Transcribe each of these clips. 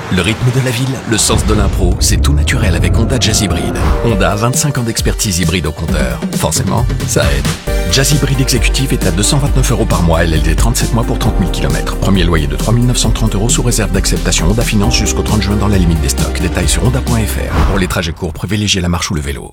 Le rythme de la ville, le sens de l'impro, c'est tout naturel avec Honda Jazz Hybride. Honda a 25 ans d'expertise hybride au compteur. Forcément, ça aide. Jazz Hybride Exécutive est à 229 € par mois, LLD 37 mois pour 30 000 km. Premier loyer de 3 930 € sous réserve d'acceptation. Honda Finance jusqu'au 30 juin dans la limite des stocks. Détails sur honda.fr. Pour les trajets courts, privilégiez la marche ou le vélo.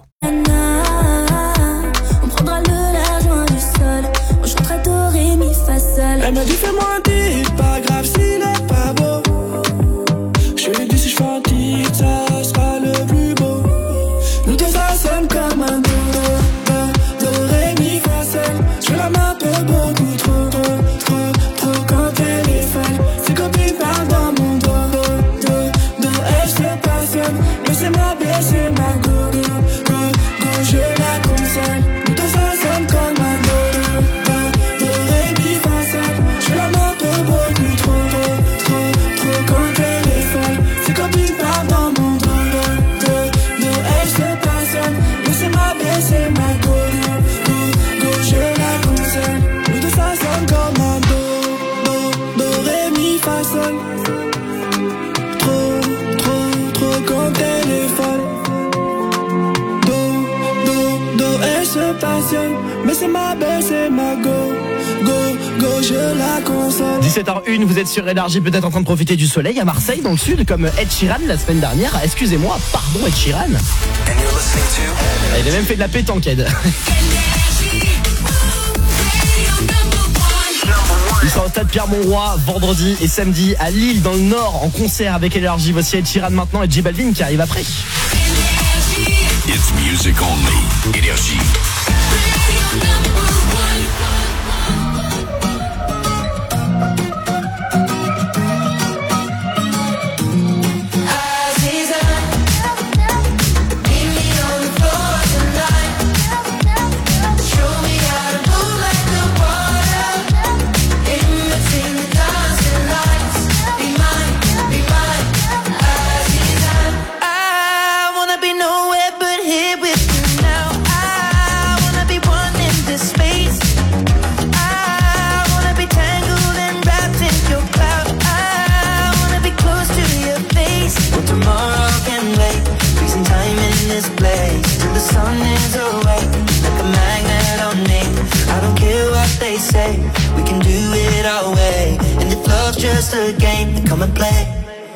On prendra le large loin du sol. On chantera do, ré, mi, fa, sol. Elle m'a dit fais-moi un titre, pas grave s'il est pas beau. Je lui ai dit si je fais un titre, ça sera le plus beau. Nous deux ça sonne comme un do, ré, mi, fa, sol. Je la m'appelle beaucoup trop quand elle est folle. Ses copines parlent dans mon dos, elle se passionne. Mais c'est ma belle, c'est ma go, je la console. Nous deux ça sonne comme un do, ré, mi, fa, sol. Je la m'appelle beaucoup trop quand elle est folle. Ses copines parlent dans mon dos, elle se passionne. Mais c'est ma belle, c'est ma go, je la console. Nous deux ça sonne comme un do, ré, mi, fa, sol. Trop quand elle est folle. Elle se passionne. Mais c'est ma belle, c'est ma go, je la console. 17h01, vous êtes sur Énergie, peut-être en train de profiter du soleil à Marseille, dans le sud, comme Ed Sheeran la semaine dernière. Excusez-moi, pardon Ed Sheeran. Il a même fait de la pétanque, Ed. Il sera au stade Pierre-Mauroy vendredi et samedi à Lille, dans le Nord, en concert avec Énergie. Voici Ed Sheeran maintenant et J Balvin qui arrive après. It's music only. Énergie. We can do it our way, and if love's just a game, then come and play.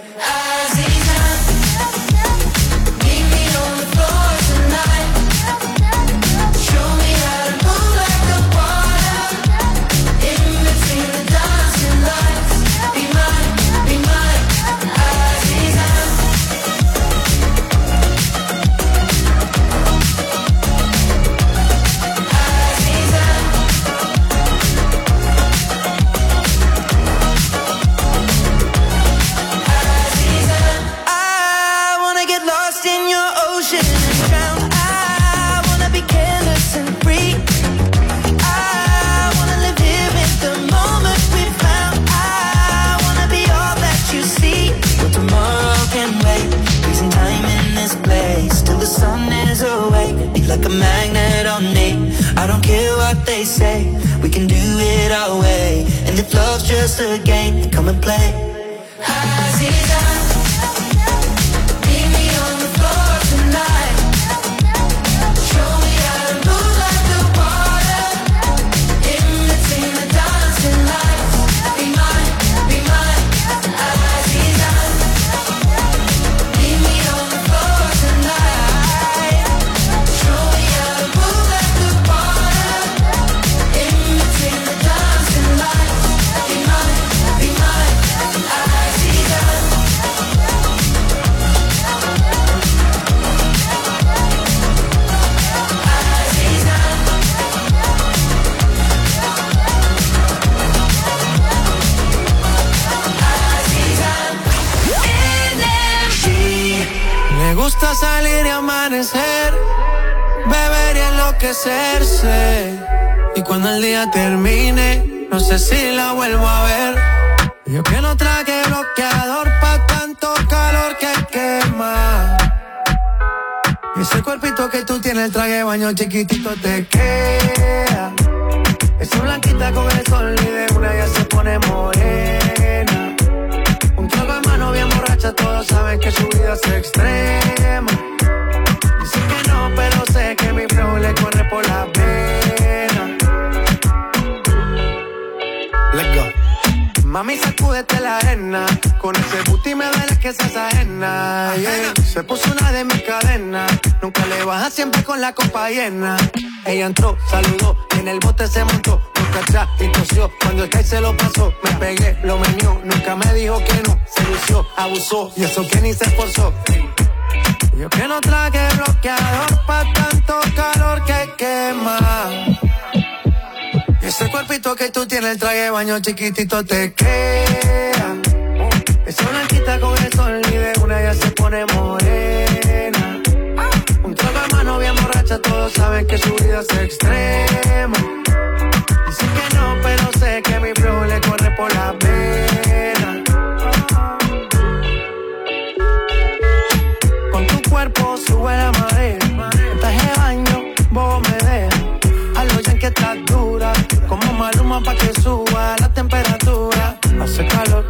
Like a magnet on me, I don't care what they say. We can do it our way, and if love's just a game, then come and play. Meet me on the floor tonight. Show me how to move like the water. In between the dancing lights. Be mine, be mine. Meet me on the floor tonight. Me gusta salir y amanecer, beber y enloquecerse. Y cuando el día termine, no sé si la vuelvo a ver. Yo que no traje bloqueador pa' tanto calor que quema. Y ese cuerpito que tú tienes, el traje de baño chiquitito te queda. Esa blanquita con el sol y de una ya se pone morena. Un trago de mano bien borracha toda saben que su vida es extrema. Dicen que no, pero sé que mi flow le corre por la vena. Let's go. Mami, sacúdete la arena. Con ese booty me duele que seas ajena, yeah. Se puso una de mis cadenas. Nunca le baja, siempre con la copa llena. Ella entró, saludó, en el bote se montó. Nunca atrás y tosió, cuando el que se lo pasó. Me pegué, lo menió, nunca me dijo que no. Se lució, abusó, y eso que ni se esforzó. Yo que no traje bloqueador pa' tanto calor que quema. Ese cuerpito que tú tienes, el traje de baño chiquitito te queda. Esa blanquita con el sol y de una ya se pone morena. Un trago de mano bien borracha, todos saben que su vida es extrema. Dicen que no, pero sé que mi flow le corre por la vena. Con tu cuerpo sube la marea. Un traje de baño, bobo me deja. Hazlo ya que estás dura, como Maluma pa' que suba la temperatura. Hace calor,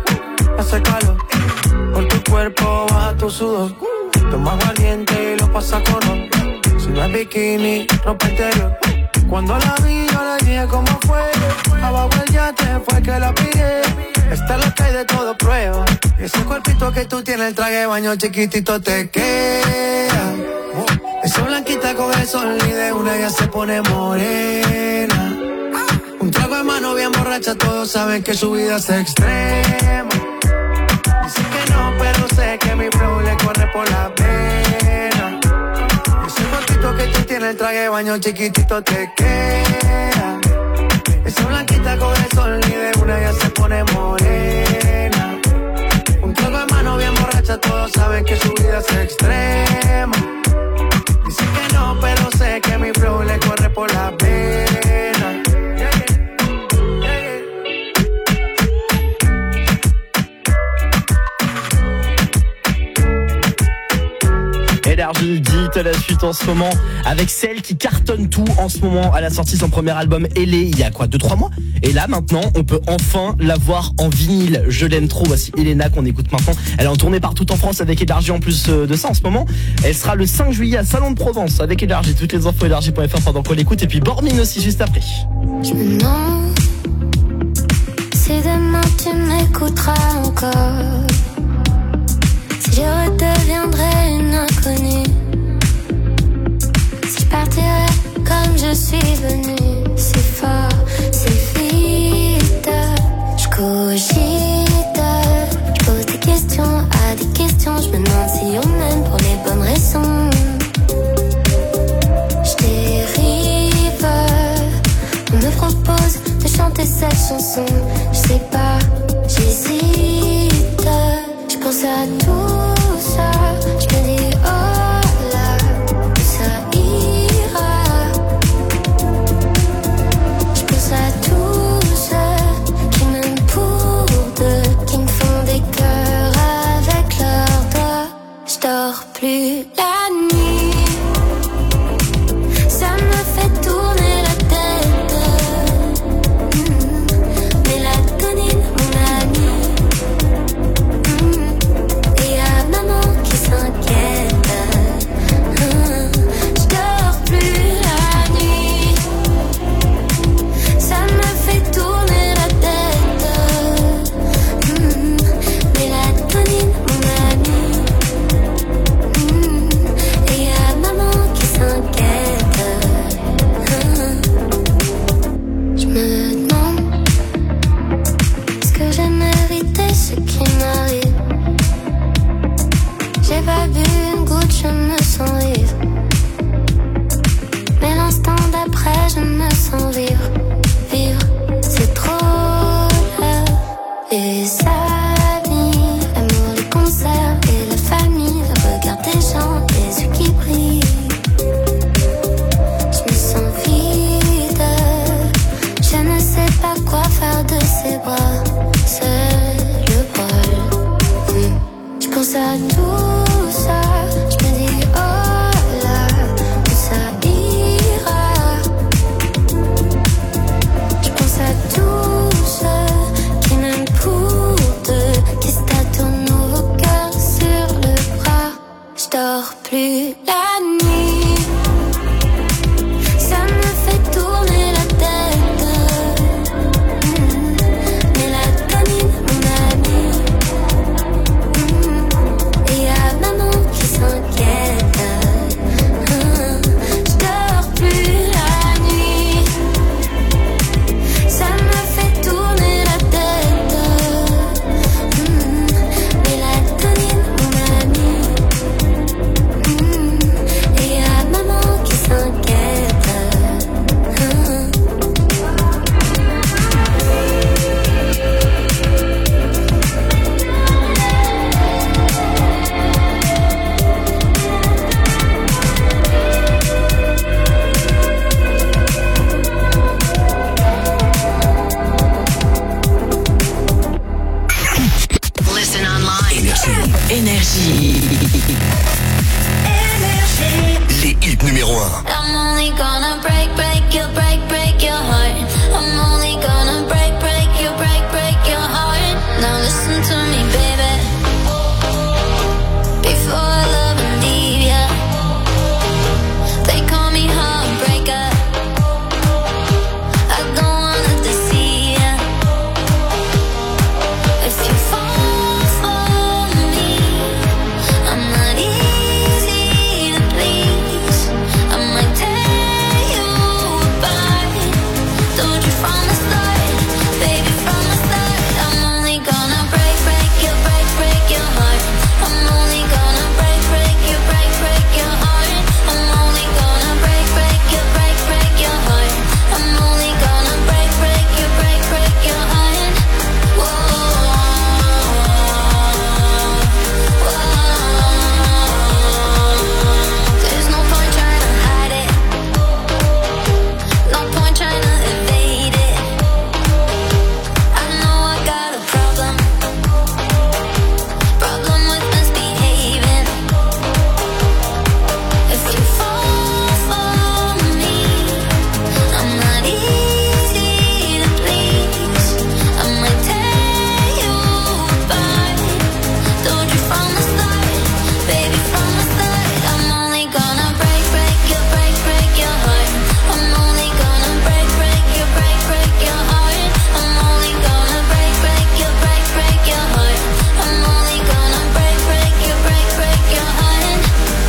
por tu cuerpo baja tu sudor. Toma valiente y lo pasa con honor. Si no es bikini, ropa interior. Cuando la vi yo le dije cómo fue. Abajo el yate fue que la pillé. Esta es la que hay de todo prueba. Ese cuerpito que tú tienes, el traje de baño chiquitito te queda. Esa blanquita con el sol y de una ya se pone morena. Un trago de mano bien borracha, todos saben que su vida es extrema. Dicen que no, pero sé que mi flow le corre por la vena. Ese cuerpito que tú tienes, el traje de baño chiquitito te queda. Esa blanquita con el sol y de una ya se pone morena. Un trago de mano bien borracha, todos saben que su vida es extrema. Dicen que no, pero sé que mi flow le corre por la vena. Énergie dit à la suite en ce moment avec celle qui cartonne tout en ce moment. Elle a sorti son premier album Elé il y a quoi, 2-3 mois. Et là maintenant on peut enfin la voir en vinyle. Je l'aime trop. Voici Elena qu'on écoute maintenant. Elle est en tournée partout en France avec Énergie en plus de ça en ce moment. Elle sera le 5 juillet à Salon de Provence avec Énergie. Toutes les infos énergie.fr pendant qu'on l'écoute. Et puis Bormine aussi juste après. Je me demande si demain tu m'écouteras encore. Si je redeviendrai une inconnue. Si je partirais comme je suis venue. C'est fort, c'est vite. Je cogite. Je pose des questions à des questions. Je me demande si on m'aime pour les bonnes raisons. Je dérive. On me propose de chanter cette chanson. Je sais pas, j'hésite. Je pense à tout ça. Je me dis oh là, ça ira. Je pense à tous ceux qui m'aiment pour deux, qui me font des cœurs avec leurs doigts. Je dors plus la nuit. Ça me fait tourner la tête. Mélatonine, mon ami. Et y'a maman qui s'inquiète. Je dors plus la nuit. Ça me fait tourner la tête. Mélatonine, mon ami. Et y'a maman qui s'inquiète. Je me demande, est-ce que j'ai mérité ce qui m'arrive? J'ai pas bu une goutte, je me sens vivre. Mais l'instant d'après, je me sens vivre. Vivre, c'est trop là. Les amis, l'amour, les concerts et la famille. Le regard des gens, les yeux qui brillent. Je me sens vide. Je ne sais pas quoi faire de ces bras. Seul le poil. Je pense à tout ça. Je me dis oh là, où ça ira. Je pense à tous ceux qui m'aiment pour deux, qui se tatouent nos cœurs sur le dors plus la nuit. Ça me fait tourner la tête. Mélatonine, mon ami. Et y'a maman qui s'inquiète. Je dors plus la nuit. Ça me fait tourner la tête. Mélatonine, mon ami. Et y'a maman qui s'inquiète. Listen online. Énergie. Les hits numéro 1. I'm only gonna break your heart. I'm only gonna break your heart. Now listen to me, baby. Before I love and leave ya, they call me heartbreaker. I don't wanna deceive ya. If you fall for me, I'm not easy to please. I might tear you apart. Told you from the start, baby, from the start. I'm only gonna break your heart. I'm only gonna break your heart. I'm only gonna break your heart. I'm only gonna break your heart. There's no point trying to hide it. No point trying to evade it. I know I got a problem with misbehaving. If you fall for me, I'm not easy to please. I might tear you apart. Told you from the start, baby, from the start. I'm only gonna break your heart. I'm only gonna break your heart. I'm only gonna break your heart. I'm only gonna break your heart.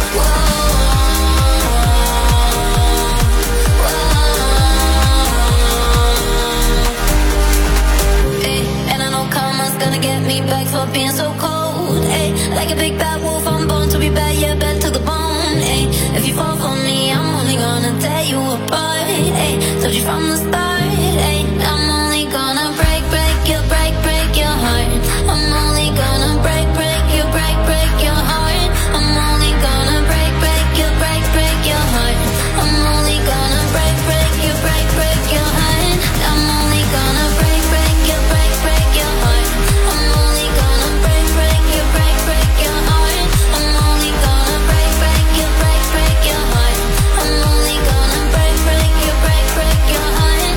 Hey, and I know karma's gonna get me back for being so cold. Hey, like a big bad wolf, I'm born to be bad, yeah, bad to the bone. Hey, if you fall for me, I'm only gonna tear you apart. Hey, told you from the start. Hey, I'm only gonna break your heart. I'm only gonna break your heart. I'm only gonna break your heart. I'm only gonna break your heart. I'm only gonna break your heart. I'm only gonna break your heart. I'm only gonna break your heart. I'm only gonna break your heart.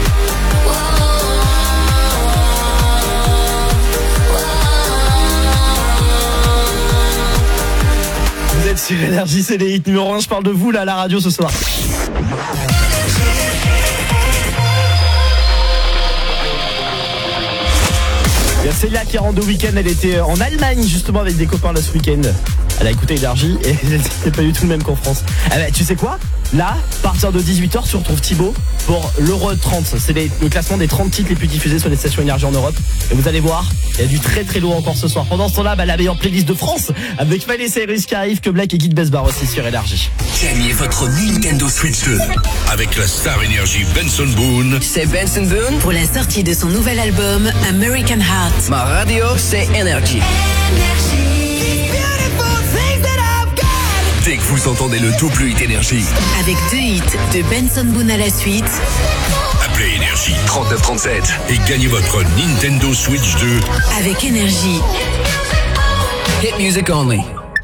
Vous êtes sur Énergie, c'est les hits numéro 1. Je parle de vous là à la radio ce soir. Il y a Célia qui rentre au week-end, elle était en Allemagne justement avec des copains là ce week-end. Elle a écouté Énergie et c'était pas du tout le même qu'en France. Ah bah, tu sais quoi ? Là, à partir de 18h, tu retrouves Thibaut pour l'Euro 30. C'est le classement des 30 titres les plus diffusés sur les stations Énergie en Europe. Et vous allez voir, il y a du très très lourd encore ce soir. Pendant ce temps-là, la meilleure playlist de France avec Miley Cyrus qui arrive, que Black et Guy Besbar aussi sur Énergie. Gagnez votre Nintendo Switch 2 avec la star énergie Benson Boone. C'est Benson Boone pour la sortie de son nouvel album American Heart. Ma radio, c'est Énergie. Dès que vous entendez le double hit énergie, Avec 2 hits de Benson Boone à la suite. appelez énergie 3937 et gagnez votre Nintendo Switch 2 Avec Énergie. Hit music only.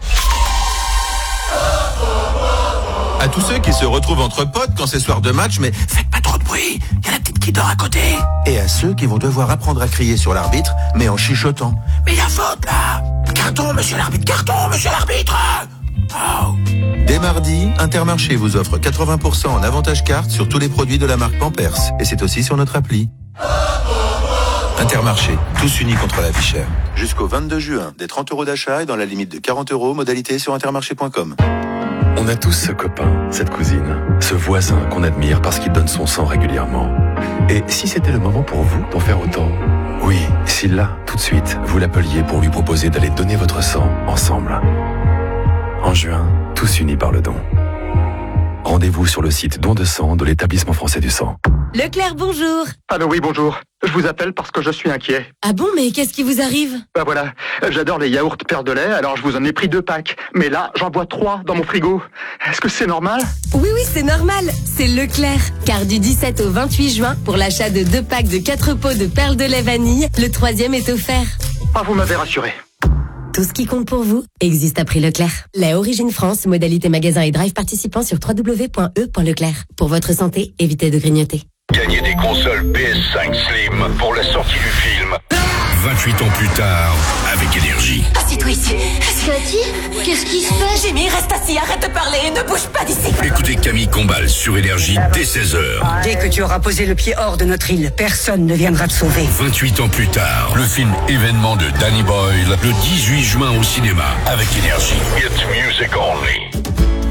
À tous ceux qui se retrouvent entre potes quand c'est soir de match, mais faites pas trop de bruit, il y a la petite qui dort à côté. Et à ceux qui vont devoir apprendre à crier sur l'arbitre, mais en chuchotant. Mais il y a faute là. Carton, monsieur l'arbitre, carton, monsieur l'arbitre. Dès mardi, Intermarché vous offre 80% en avantage carte sur tous les produits de la marque Pampers. Et c'est aussi sur notre appli. Intermarché, tous unis contre la vie chère. Jusqu'au 22 juin, des 30 € d'achat et dans la limite de 40 €, modalité sur intermarché.com. On a tous ce copain, cette cousine, ce voisin qu'on admire parce qu'il donne son sang régulièrement. Et si c'était le moment pour vous d'en faire autant? Oui, si là, tout de suite, vous l'appeliez pour lui proposer d'aller donner votre sang ensemble. En juin, tous unis par le don. Rendez-vous sur le site don de sang de l'Établissement français du sang. Leclerc, bonjour. Allô, oui, bonjour. Je vous appelle parce que je suis inquiet. Ah bon, mais qu'est-ce qui vous arrive? Bah voilà, j'adore les yaourts Père de lait, alors je vous en ai pris 2 packs. Mais là, j'en bois 3 dans mon frigo. Est-ce que c'est normal? Oui, c'est normal. C'est Leclerc. Car du 17 au 28 juin, pour l'achat de 2 packs de 4 pots de perles de lait vanille, le 3e est offert. Ah, vous m'avez rassuré. Tout ce qui compte pour vous existe à prix Leclerc. Lait Origine France, modalité magasin et drive participant sur www.e.leclerc. Pour votre santé, évitez de grignoter. Gagnez des consoles PS5 Slim pour la sortie du film. 28 ans plus tard, avec Énergie. Assieds-toi ici. Cathy, qu'est-ce qui se passe? Jimmy, reste assis, arrête de parler et ne bouge pas d'ici. Écoutez Camille Combal sur Énergie dès 16h. Dès que tu auras posé le pied hors de notre île, personne ne viendra te sauver. 28 ans plus tard, le film événement de Danny Boyle, le 18 juin au cinéma, avec Énergie. It's music only.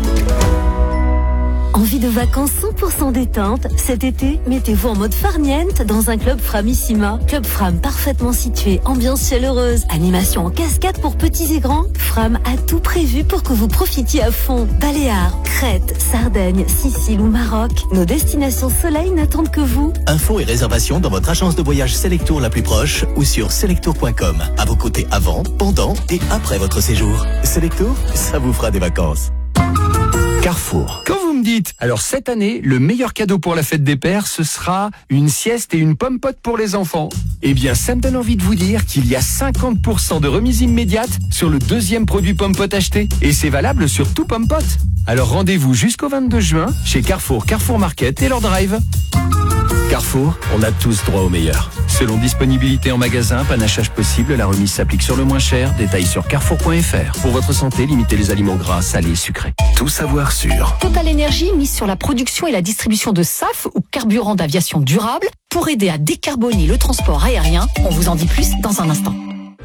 Envie de vacances 100% détente? Cet été, mettez-vous en mode farniente dans un club Framissima. Club Fram parfaitement situé, ambiance chaleureuse, animation en cascade pour petits et grands. Fram a tout prévu pour que vous profitiez à fond. Baléares, Crète, Sardaigne, Sicile ou Maroc. Nos destinations soleil n'attendent que vous. Infos et réservations dans votre agence de voyage Selectour la plus proche ou sur selectour.com. À vos côtés avant, pendant et après votre séjour. Selectour, ça vous fera des vacances. Carrefour. Quand vous me dites, alors cette année, le meilleur cadeau pour la fête des pères, ce sera une sieste et une pomme pote pour les enfants. Eh bien, ça me donne envie de vous dire qu'il y a 50% de remise immédiate sur le 2e produit pomme pote acheté. Et c'est valable sur tout pomme pote. Alors rendez-vous jusqu'au 22 juin chez Carrefour, Carrefour Market et leur drive. Carrefour, on a tous droit au meilleur. Selon disponibilité en magasin, panachage possible, la remise s'applique sur le moins cher. Détails sur carrefour.fr. Pour votre santé, limitez les aliments gras, salés et sucrés. Tout savoir sur Total Energy mise sur la production et la distribution de SAF ou carburant d'aviation durable pour aider à décarboner le transport aérien. On vous en dit plus dans un instant.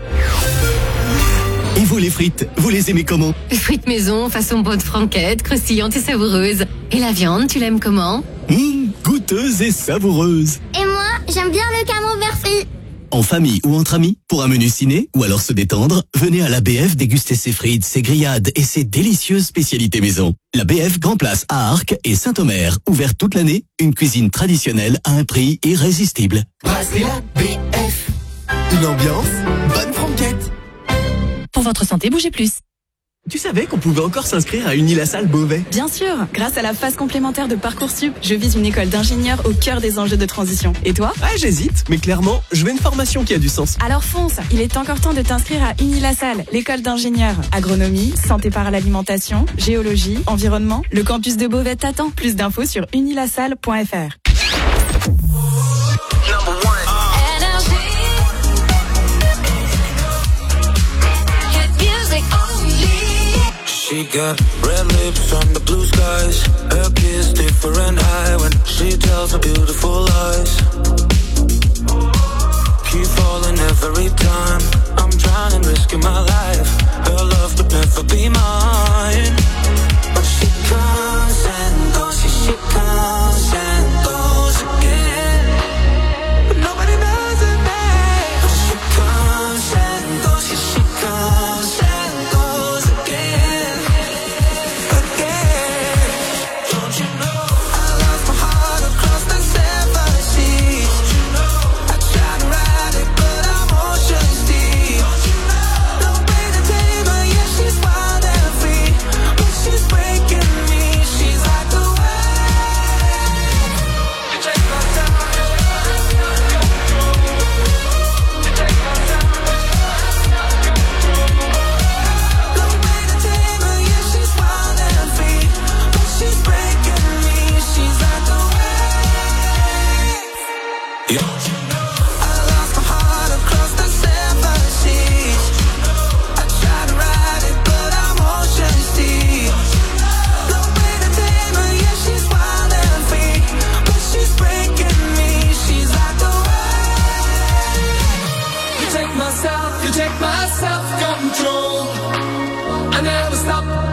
Et vous les frites, vous les aimez comment? Frites maison, façon bonne franquette, croustillante et savoureuse. Et la viande, tu l'aimes comment? Goûteuse et savoureuse. Et moi, j'aime bien le camembert frit. En famille ou entre amis, pour un menu ciné ou alors se détendre, venez à la BF déguster ses frites, ses grillades et ses délicieuses spécialités maison. La BF Grand Place à Arques et Saint-Omer, ouverte toute l'année, une cuisine traditionnelle à un prix irrésistible. Brasserie La BF. Une ambiance, bonne franquette. Pour votre santé, bougez plus. Tu savais qu'on pouvait encore s'inscrire à Unilassal Beauvais? Bien sûr, grâce à la phase complémentaire de Parcoursup, je vise une école d'ingénieur au cœur des enjeux de transition. Et toi? Ouais, j'hésite, mais clairement, je veux une formation qui a du sens. Alors fonce, il est encore temps de t'inscrire à Unilassal, l'école d'ingénieur. Agronomie, santé par l'alimentation, géologie, environnement. Le campus de Beauvais t'attend. Plus d'infos sur unilassal.fr. She got red lips on the blue skies. Her kiss different high when she tells her beautiful lies. Keep falling every time. I'm trying and risking my life. Her love could never be mine. But she comes and goes, she comes and goes again. But nobody knows her name. But she comes and goes, she comes and goes again. She's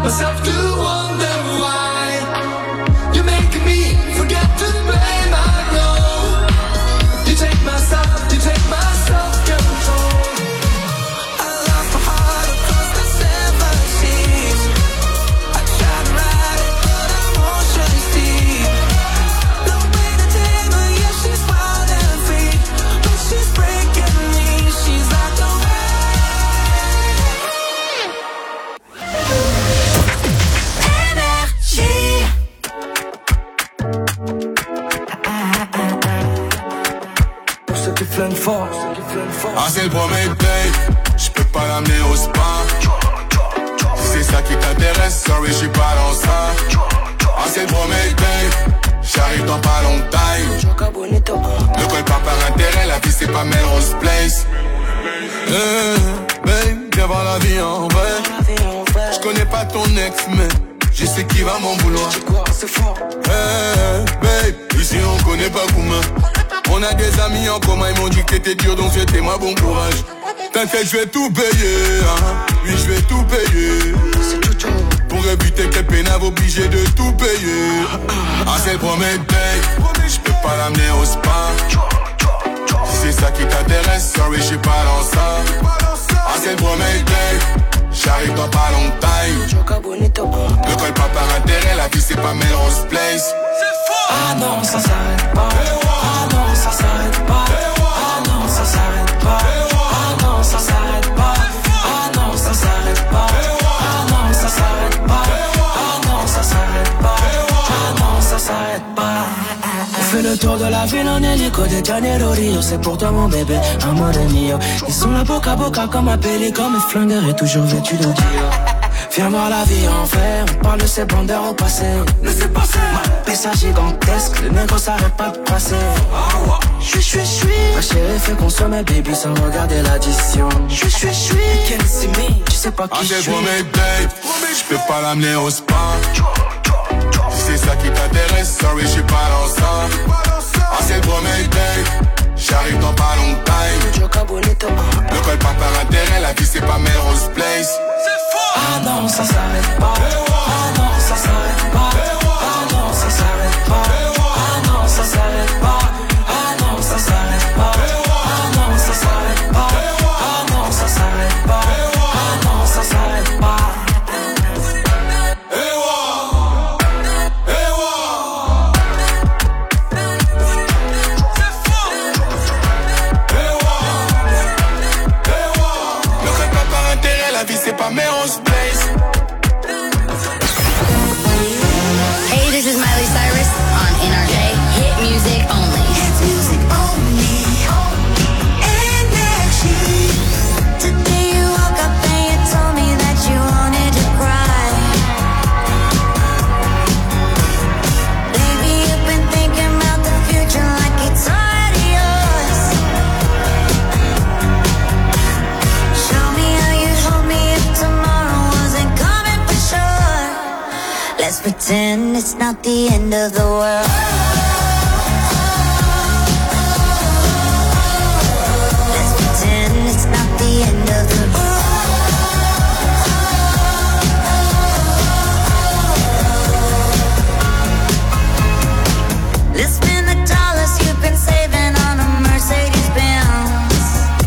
myself to wonder why you're making me forget to blame. I know you take my self-control. I lost my heart across the 7 seas. I tried to ride it, but emotions deep. No way to tame her, yeah, she's wild and free. But she's breaking me, she's like the Énergie. Pour ceux qui flânent fort, Ah c'est le premier date, j'peux pas l'amener au spa. Si c'est ça qui t'intéresse, sorry j'suis pas dans ça. Ah c'est le premier date, j'arrive dans pas longtemps. Ne colle pas par intérêt, la vie c'est pas Melrose Place. Babe, viens voir la vie en vrai. J'connais pas ton ex mais je sais qui va m'en vouloir. Babe, ici on connaît pas Gouma. On a des amis en commun, ils m'ont dit que t'étais dur, donc souhaitez-moi bon courage. T'inquiète, je vais tout payer, hein. Oui, je vais tout payer. Pour éviter que pénave obligé de tout payer. Ah, c'est le premier date, j'peux pas l'amener au spa. Si c'est ça qui t'intéresse, sorry, j'suis pas dans ça. Ah, c'est le premier date, j'arrive dans pas longtemps. Ne colle pas par intérêt, la vie c'est pas Melrose Place. Ah non, ça s'arrête pas. Ah non, ça s'arrête pas. Ah non, ça s'arrête pas. Ah non, ça s'arrête pas. Ah non, ça s'arrête pas. Ah non, ça s'arrête pas. Ah non, ça s'arrête pas. Ah non, ça s'arrête pas. On fait le tour de la ville en hélico de Janeiro Rio. C'est pour toi mon bébé, amor mio. Ils sont là boca à boca comme un pélican. Mes flingueurs est toujours vêtu de Dior. Viens voir la vie en vrai, on parle de ces bandeurs au passé. Laissez passer. Ma pessa gigantesque, le négro s'arrête pas de passer. Chui. Ma chérie fait consommer baby sans regarder l'addition. Chui. Can't see me, tu sais pas qui je suis. Ah c'est premier date, j'peux pas l'amener au spa. Si c'est ça qui t'intéresse, sorry j'suis pas dans ça. Ah c'est le premier date, j'arrive dans pas longtemps. Ne colle pas par intérêt, la vie c'est pas Melrose Place. Ah non, ça s'arrête pas. Ah non, ça s'arrête pas. Ah non, ça s'arrête pas. Ah non, ça s'arrête pas. Ah non, ça s'arrête pas. Ah non, ça s'arrête pas. Ah non, ça s'arrête pas. Ah non, ça s'arrête pas. Ne colle pas par intérêt, la vie c'est pas Melrose Place. Hey, this is Miley Cyrus on NRJ. Hit music only. Hit music only. Energy. Today you woke up and you told me that you wanted to cry. Baby, you've been thinking about the future like it's already yours. Show me how you hold me if tomorrow wasn't coming for sure. Let's pretend it's not the end of the world. Let's pretend it's not the end of the world. Let's spend the dollars you've been saving on a Mercedes Benz.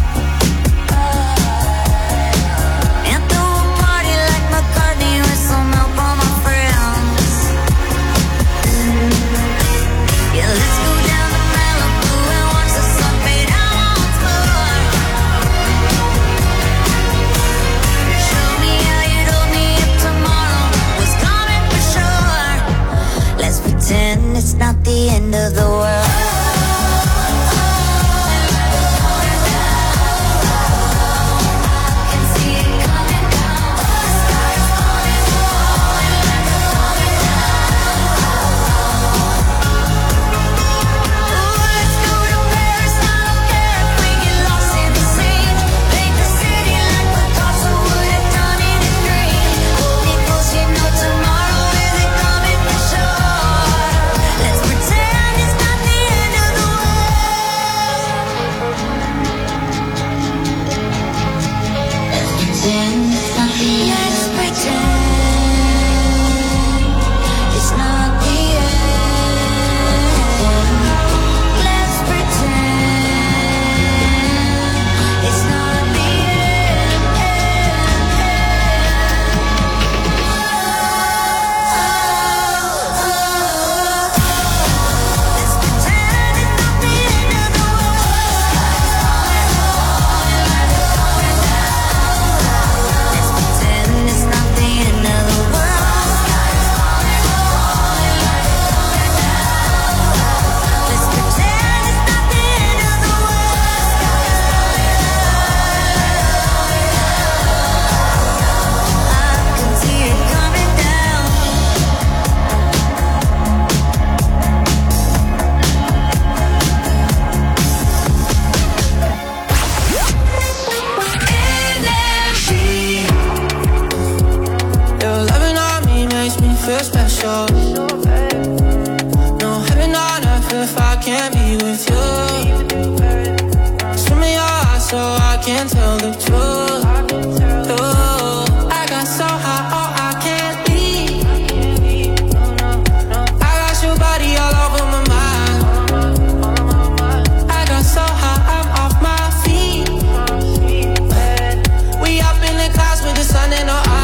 And throw a party like McCartney with some help on my friends. feel special. No heaven on earth if I can't be with you. Swim in your eyes so I can tell the truth. Ooh, I got so high, oh I can't leave. I got your body all over my mind. I got so high, I'm off my feet. We up in the clouds with the sun in our eyes.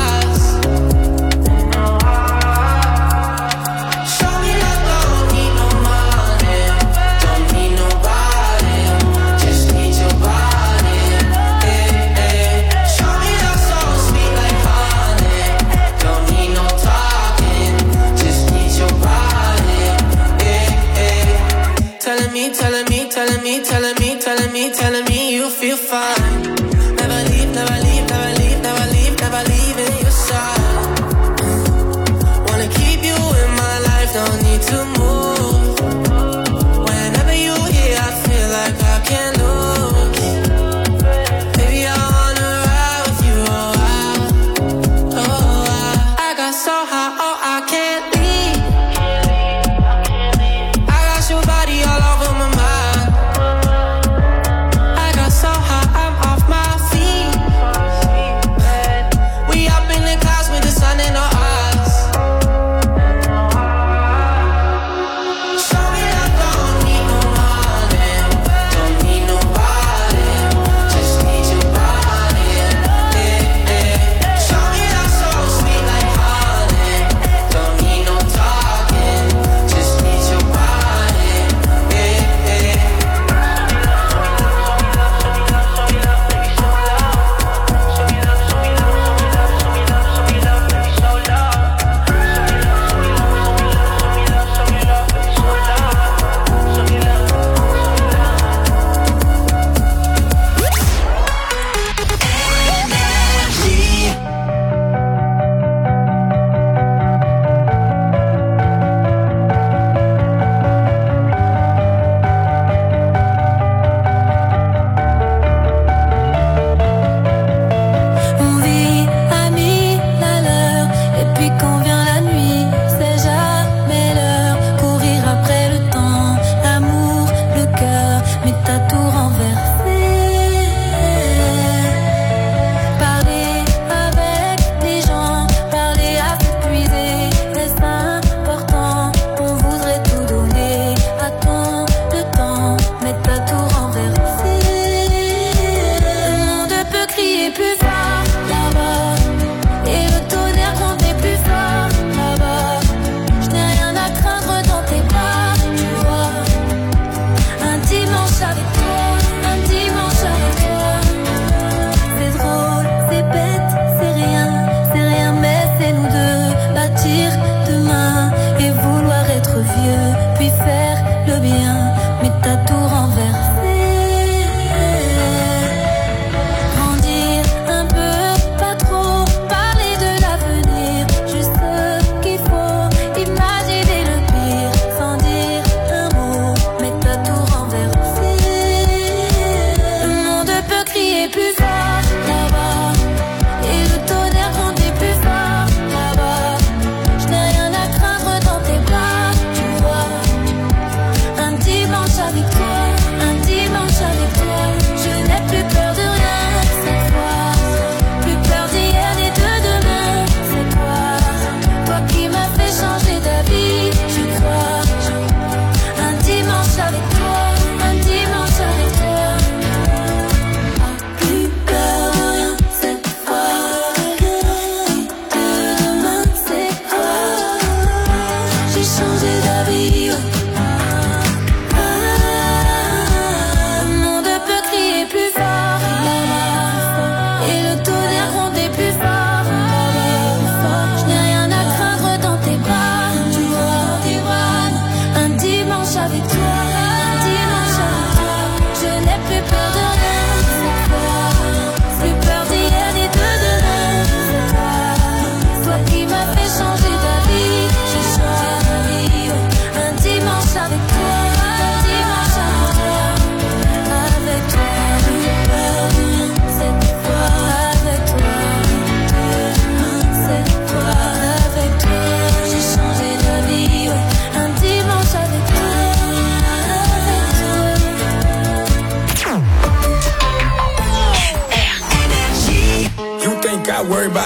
Telling me you feel fine. Never leave, never leave, never leave, never leave, never leaving your side. Wanna keep you in my life, don't need to move. Whenever you're here, I feel like I can't lose. Baby, I wanna ride with you, I got so high, oh I can't leave. I got your body all over my mind.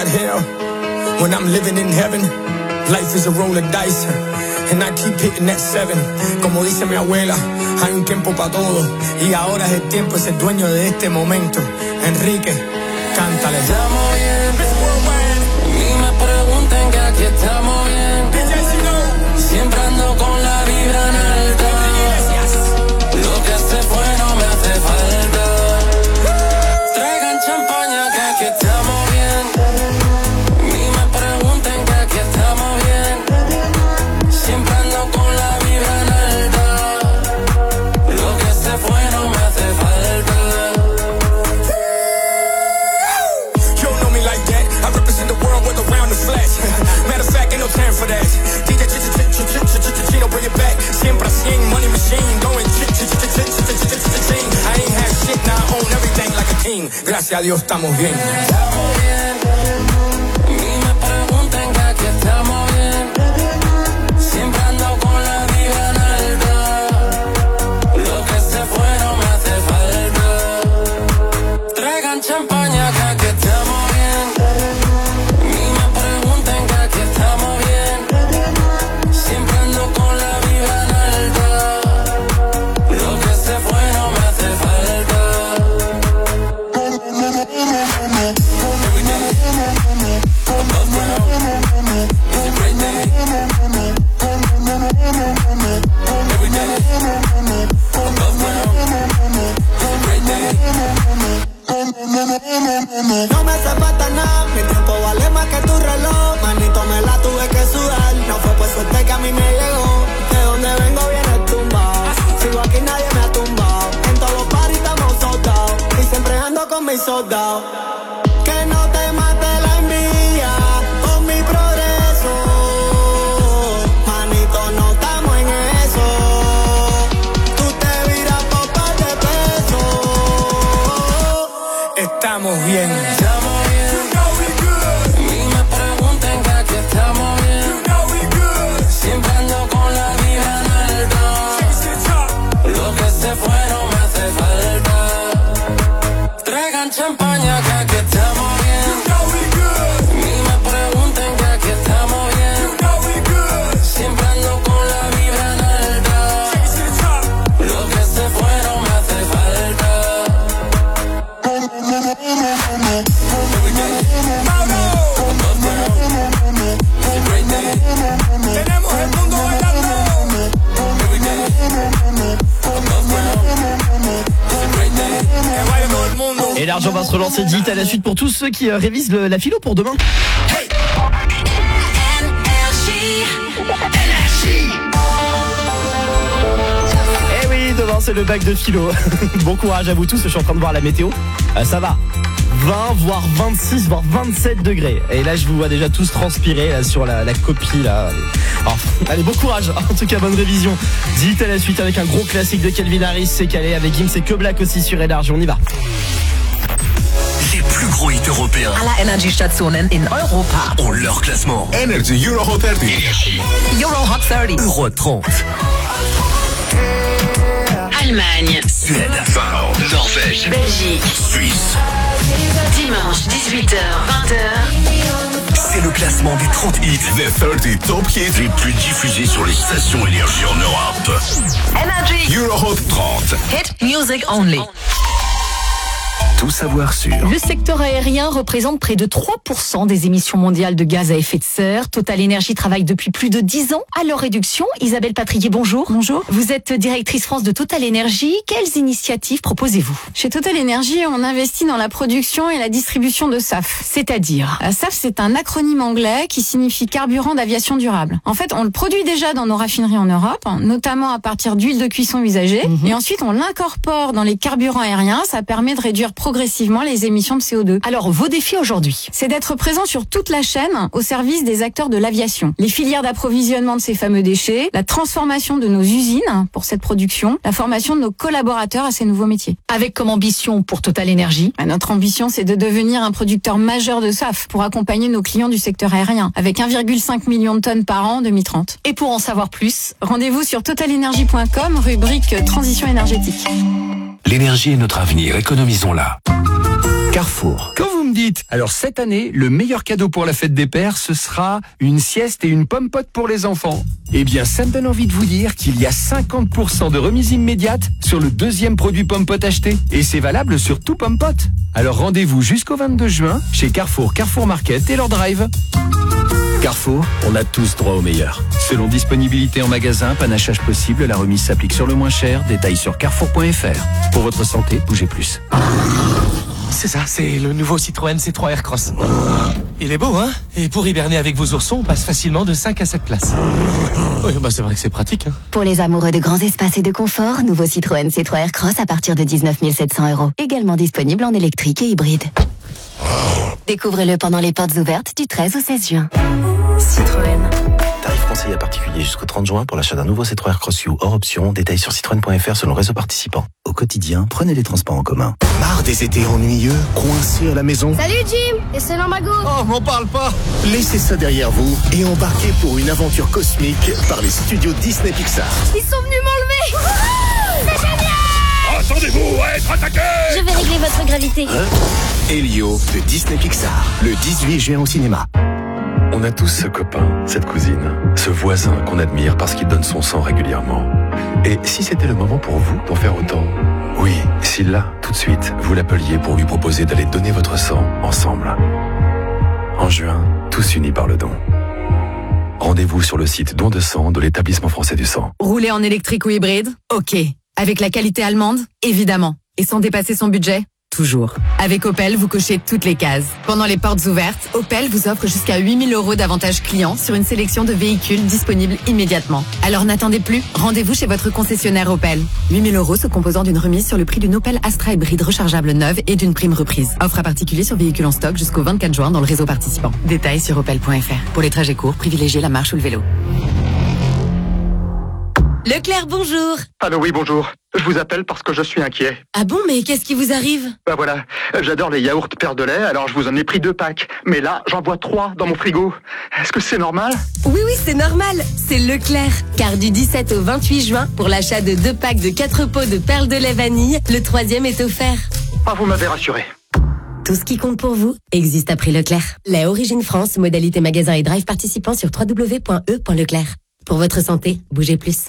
about hell when I'm living in heaven. Life is a roll of dice, and I keep hitting that 7. Como dice mi abuela, hay un tiempo para todo, y ahora es el tiempo, es el dueño de este momento. Enrique, cántale. Estamos bien, ni me pregunten que aquí estamos bien. Siempre ando con la vibra en alta. Lo que se fue no me hace falta. Traigan champaña que aquí estamos bien. Ni me pregunten que aquí estamos bien. Siempre ando con la vibra en alta. Lo que se fue no me hace falta. You don't know me like that. I represent the world with around the flesh. Matter of fact, ain't no time for that. DJ Chino, bring it back. Siempre 100, money machine, going I ain't had shit, now I own everything like a king. Gracias a Dios estamos bien. Estamos bien. Ni me pregunten que aquí estamos bien. Siempre ando con la vibra en alta. Lo que se fue no me hace falta. Traigan champaña que aquí estamos bien. Ni me pregunten que aquí estamos bien. Siempre ando con la vibra en alta. Lo que se fue no me hace falta. No me hace falta nada, mi tiempo vale más que tu reloj. Manito, me la tuve que sudar. No fue por suerte que a mí me llegó. De donde vengo viene tumbado. Sigo aquí, nadie me ha tumbado. En todos los paris estamos soldados. Y siempre ando con mis soldados. Que no te mate la envidia con mi progreso. Manito, no estamos en eso. Tú te viras por par de pesos. Estamos bien. Estamos bien. Ni me pregunten que aquí estamos bien. Siempre ando con la vibra en alta. Lo que se fue no me hace falta. Traigan champaña que aquí estamos bien. Ni me pregunten que aquí estamos bien. Siempre ando con la vibra en alta. Lo que se fue no me hace falta. Tenemos el mundo bailando. Et l'argent va se relancer dit à la suite pour tous ceux qui révisent la philo pour demain. Hey. Eh oui, demain c'est le bac de philo. Bon courage à vous tous, je suis en train de voir la météo. Ça va. 20, voire 26, voire 27 degrés. Et là, je vous vois déjà tous transpirer là, sur la copie. Là. Alors, allez, bon courage. En tout cas, bonne révision. Dites à la suite avec un gros classique de Calvin Harris. C'est calé avec Gims et Que Black aussi sur Énergie. On y va. Les plus gros hits européens. Aller Energiestationen in Europa. Ont leur classement. Energy Euro Hot 30. Euro Hot 30. Euro 30. Allemagne, Suède, Finlande, Norvège, Belgique, Suisse. Dimanche 18h, 20h. C'est le classement des 30 hits. The 30 Top Hits les plus diffusés sur les stations Énergie en Europe. Energy Euro Hot 30. Hit Music Only. Tout savoir sur. Le secteur aérien représente près de 3% des émissions mondiales de gaz à effet de serre. Total Energy travaille depuis plus de 10 ans à leur réduction. Isabelle Patrier, bonjour. Bonjour. Vous êtes directrice France de Total Energy. Quelles initiatives proposez-vous? Chez Total Energy, on investit dans la production et la distribution de SAF. C'est-à-dire? SAF, c'est un acronyme anglais qui signifie carburant d'aviation durable. En fait, on le produit déjà dans nos raffineries en Europe, notamment à partir d'huile de cuisson usagée. Et ensuite, on l'incorpore dans les carburants aériens. Ça permet de réduire progressivement les émissions de CO2. Alors, vos défis aujourd'hui? C'est d'être présent sur toute la chaîne au service des acteurs de l'aviation. Les filières d'approvisionnement de ces fameux déchets, la transformation de nos usines pour cette production, la formation de nos collaborateurs à ces nouveaux métiers. Avec comme ambition pour Total Energy? Notre ambition, c'est de devenir un producteur majeur de SAF pour accompagner nos clients du secteur aérien, avec 1,5 million de tonnes par an en 2030. Et pour en savoir plus, rendez-vous sur totalenergy.com, rubrique transition énergétique. L'énergie est notre avenir, économisons-la. Carrefour. Carrefour. Quand vous me dites, alors cette année, le meilleur cadeau pour la fête des pères, ce sera une sieste et une pomme pote pour les enfants. Eh bien, ça me donne envie de vous dire qu'il y a 50% de remise immédiate sur le deuxième produit pomme pote acheté. Et c'est valable sur tout pomme pote. Alors rendez-vous jusqu'au 22 juin chez Carrefour, Carrefour Market et leur drive. Carrefour, on a tous droit au meilleur. Selon disponibilité en magasin, panachage possible, la remise s'applique sur le moins cher. Détails sur carrefour.fr. Pour votre santé, bougez plus. C'est ça, c'est le nouveau Citroën C3 Aircross. Il est beau, hein? Et pour hiberner avec vos oursons, on passe facilement de 5 à 7 places. Oui, bah c'est vrai que c'est pratique, hein. Pour les amoureux de grands espaces et de confort, nouveau Citroën C3 Aircross à partir de 19 700 €. Également disponible en électrique et hybride. Découvrez-le pendant les portes ouvertes du 13 au 16 juin. Citroën. Tarif conseillé à particulier jusqu'au 30 juin pour l'achat d'un nouveau C3 Aircross U hors option. Détails sur citroën.fr selon le réseau participant. Au quotidien, prenez les transports en commun. Marre des étés ennuyeux, coincés à la maison? Salut Jim, et c'est Mago. Oh, m'en parle pas! Laissez ça derrière vous et embarquez pour une aventure cosmique par les studios Disney Pixar. Ils sont venus m'enlever. C'est génial! Attendez-vous à être attaqué! Je vais régler votre gravité. Elio de Disney Pixar, le 18 juin au cinéma. On a tous ce copain, cette cousine, ce voisin qu'on admire parce qu'il donne son sang régulièrement. Et si c'était le moment pour vous d'en faire autant? Oui, si là, tout de suite, vous l'appeliez pour lui proposer d'aller donner votre sang ensemble. En juin, tous unis par le don. Rendez-vous sur le site don de sang de l'Établissement français du sang. Rouler en électrique ou hybride? Ok. Avec la qualité allemande? Évidemment. Et sans dépasser son budget? Toujours. Avec Opel, vous cochez toutes les cases. Pendant les portes ouvertes, Opel vous offre jusqu'à 8 000 € d'avantages clients sur une sélection de véhicules disponibles immédiatement. Alors n'attendez plus, rendez-vous chez votre concessionnaire Opel. 8 000 € se composant d'une remise sur le prix d'une Opel Astra hybride rechargeable neuve et d'une prime reprise. Offre à particulier sur véhicules en stock jusqu'au 24 juin dans le réseau participant. Détails sur opel.fr. Pour les trajets courts, privilégiez la marche ou le vélo. Leclerc, bonjour. Allô, oui, bonjour. Je vous appelle parce que je suis inquiet. Ah bon, mais qu'est-ce qui vous arrive? Bah voilà, j'adore les yaourts Père de lait, alors je vous en ai pris 2 packs. Mais là, j'en vois 3 dans mon frigo. Est-ce que c'est normal? Oui, c'est normal. C'est Leclerc. Car du 17 au 28 juin, pour l'achat de 2 packs de 4 pots de perles de lait vanille, le 3e est offert. Ah, vous m'avez rassuré. Tout ce qui compte pour vous existe à prix Leclerc. Lait Origine France, modalité magasin et drive participant sur www.e.leclerc. Pour votre santé, bougez plus.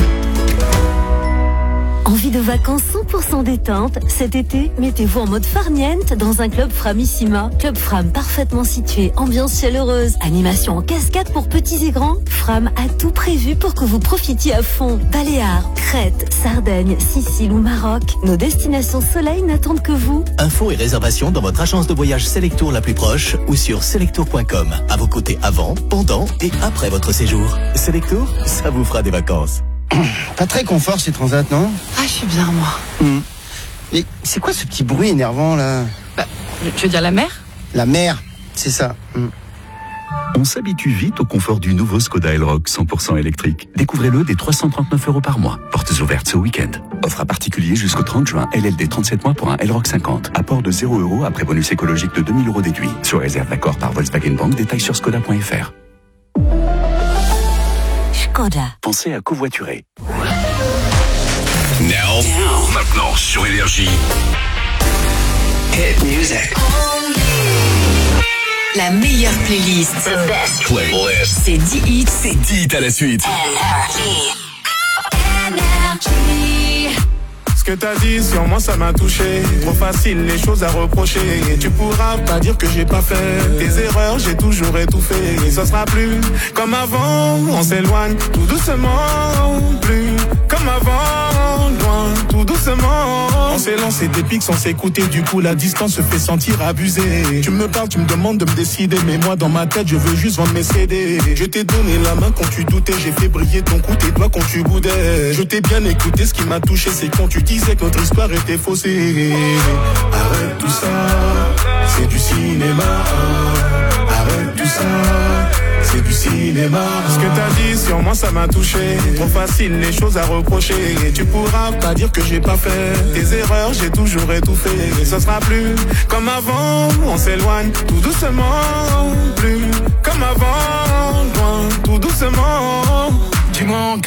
Envie de vacances 100% détente? Cet été, mettez-vous en mode farniente dans un club Framissima. Club Fram parfaitement situé, ambiance chaleureuse, animation en cascade pour petits et grands. Fram a tout prévu pour que vous profitiez à fond. Baléares, Crète, Sardaigne, Sicile ou Maroc. Nos destinations soleil n'attendent que vous. Infos et réservations dans votre agence de voyage Selectour la plus proche ou sur selectour.com. À vos côtés avant, pendant et après votre séjour. Selectour, ça vous fera des vacances. Pas très confort ces transats, non? Ah, je suis bien, moi. Et c'est quoi ce petit bruit énervant, là? Tu veux dire la mer? La mer, c'est ça. On s'habitue vite au confort du nouveau Skoda Elroq 100% électrique. Découvrez-le dès 339 € par mois. Portes ouvertes ce week-end. Offre à particulier jusqu'au 30 juin. LLD 37 mois pour un Elroq 50. Apport de 0 € après bonus écologique de 2000 € déduit. Sur réserve d'accord par Volkswagen Bank. Détails sur skoda.fr. Skoda. Pensez à covoiturer. Maintenant sur Énergie. Hit music. La meilleure playlist. The best playlist. C'est 10 hits. C'est 10 hits à la suite. Ce que t'as dit sur moi ça m'a touché. Trop facile les choses à reprocher. Et tu pourras pas dire que j'ai pas fait tes erreurs, j'ai toujours étouffé. Et ça sera plus comme avant. On s'éloigne tout doucement. Plus comme avant. Loin tout doucement. On s'est lancé des pics sans s'écouter. Du coup la distance se fait sentir abusée. Tu me parles, tu me demandes de me décider. Mais moi dans ma tête je veux juste vendre mes CD. Je t'ai donné la main quand tu doutais. J'ai fait briller ton cou, tes doigts quand tu boudais. Je t'ai bien écouté, ce qui m'a touché c'est quand tu disais que notre histoire était faussée. Arrête tout ça, c'est du cinéma. Arrête tout ça, c'est du cinéma. Ce que t'as dit sur moi ça m'a touché. Trop facile les choses à reprocher. Et tu pourras pas dire que j'ai pas fait tes erreurs, j'ai toujours étouffé. Et ce sera plus comme avant. On s'éloigne tout doucement. Plus comme avant. Loin tout doucement. Dis-moi en quelle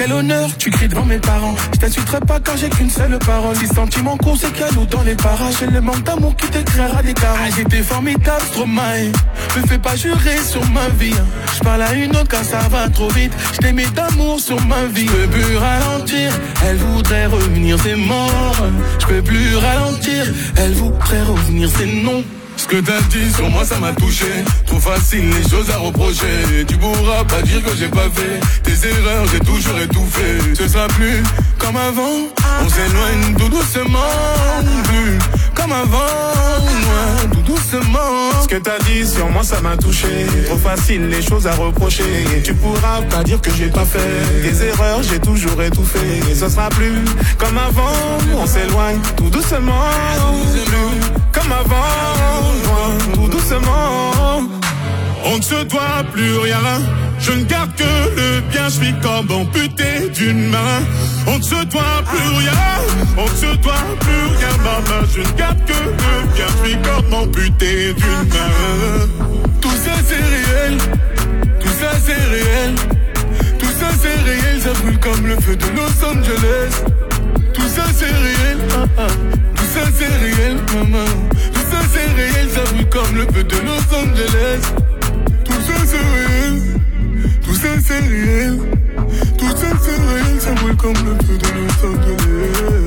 quel honneur, tu cries devant mes parents. Je t'insulterai pas car j'ai qu'une seule parole. Si sentiments courts, c'est cadeau dans les parages. C'est le manque d'amour qui te créera des carences. J'étais formidable, Stromae. Me fais pas jurer sur ma vie. Je parle à une autre car ça va trop vite. Je t'aimais d'amour sur ma vie. Je peux plus ralentir, elle voudrait revenir, c'est mort. Je peux plus ralentir, elle voudrait revenir, c'est non. Ce que t'as dit sur moi ça m'a touché. Trop facile les choses à reprocher. Tu pourras pas dire que j'ai pas fait tes erreurs, j'ai toujours étouffé. Ce sera plus comme avant. On s'éloigne tout doucement. Plus comme avant, ouais, tout doucement. Ce que t'as dit sur moi ça m'a touché. Trop facile les choses à reprocher. Tu pourras pas dire que j'ai pas fait tes erreurs, j'ai toujours étouffé. Ce sera plus comme avant. On s'éloigne tout doucement. Plus comme avant, tout doucement. On ne se doit plus rien. Je ne garde que le bien, je vis comme amputé d'une main. On ne se doit plus rien. On ne se doit plus rien, maman. Je ne garde que le bien, je vis comme amputé d'une main. Tout ça c'est réel. Tout ça c'est réel. Tout ça c'est réel. Ça brûle comme le feu de Los Angeles. Tout ça c'est réel. Tout ça c'est réel, maman. Tout ça c'est réel. Ça brûle comme le feu de Los Angeles. Tout ça c'est réel. Tout ça c'est réel. Tout ça c'est réel. Ça brûle comme le feu de Los Angeles.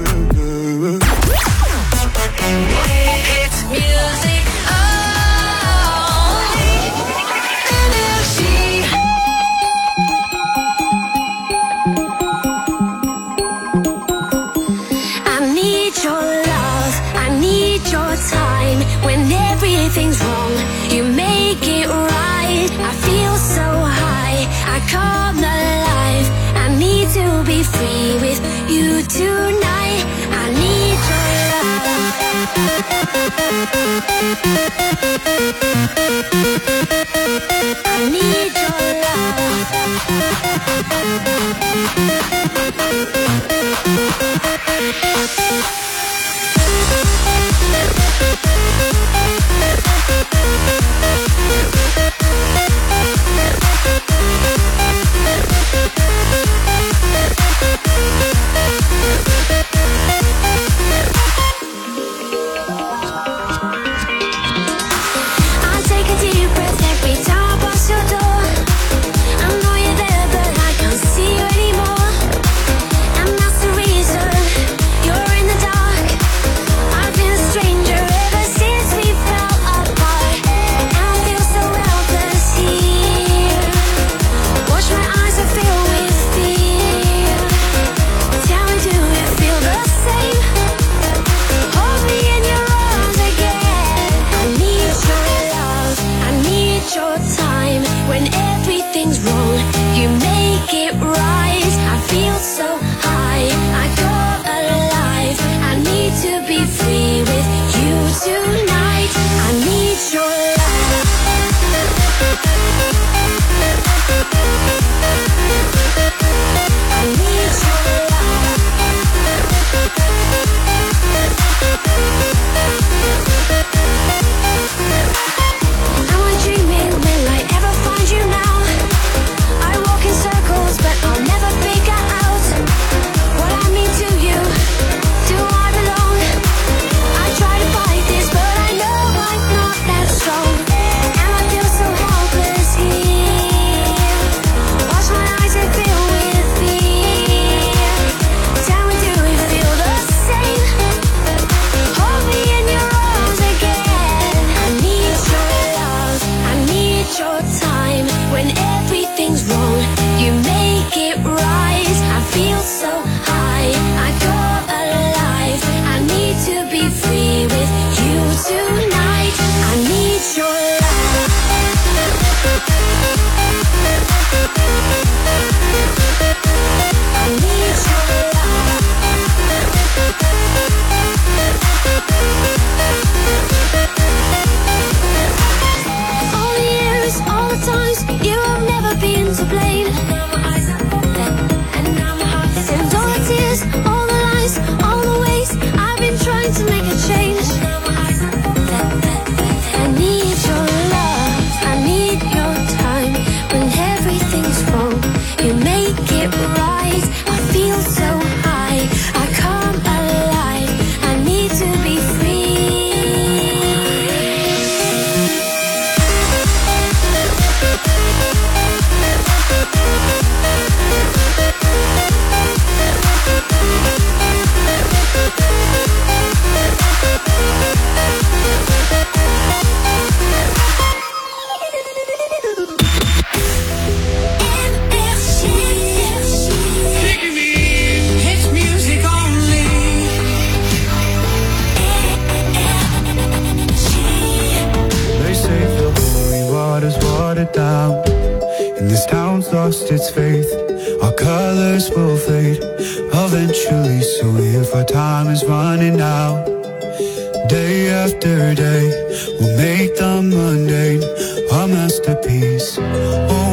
It's music I need your love, I need your time. When everything's wrong, you make it right. I feel so high, I come alive. I need to be free with you tonight. I need your love. I need your I take a deep breath every time I pass your door. I know you're there, but I can't see you anymore. And that's the reason you're in the dark. And this town's lost its faith. Our colors will fade eventually. So if our time is running out, day after day, we'll make the mundane a masterpiece. Oh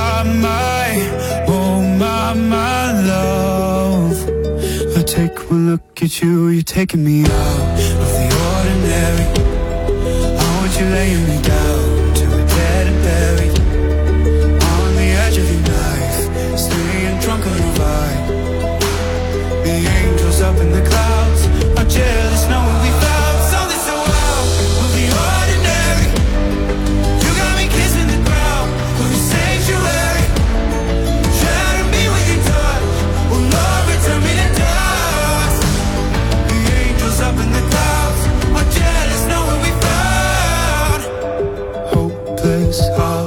my love. I take one look at you, you're taking me out of the ordinary. I want you laying me down till we're dead and buried. On the edge of your knife, staying drunk on your vibe. The angels up in the clouds are jealous knowing we found something so out of the ordinary. You got me kissing the ground of the sanctuary. Shatter me with your touch, oh Lord, return me to dust. The angels up in the clouds are jealous knowing we found hopeless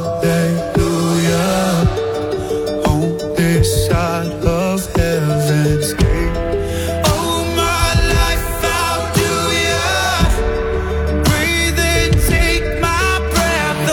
hallelujah on this side of heaven's gate. Oh my life, how do ya breathe and take my breath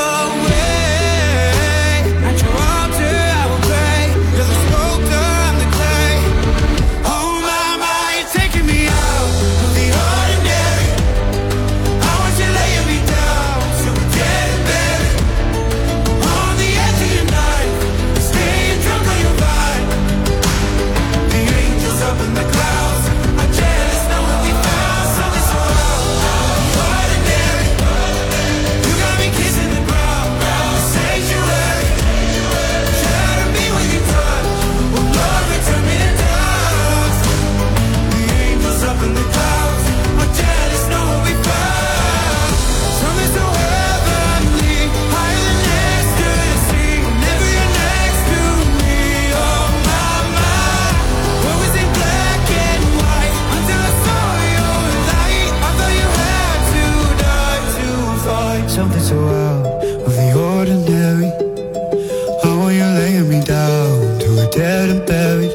away? At your altar I will pray. You're the sculptor, I'm the clay. Oh my, you're taking me out of the ordinary. I want you laying me down till we're dead and buried. On the edge of your knife, staying drunk on your vine. The angels up in the clouds are jealous knowing we found something so out of the ordinary. You got me kissing the ground, the sanctuary. Shatter me with your touch, oh Lord, return me to dust. The angels up in the clouds are jealous knowing we found something so heavenly, higher than ecstasy. Whenever you're next to me, oh my. What was in black and white until I saw your light? I thought you had to die to find something so out of the ordinary. I want you laying me down till we're dead and buried.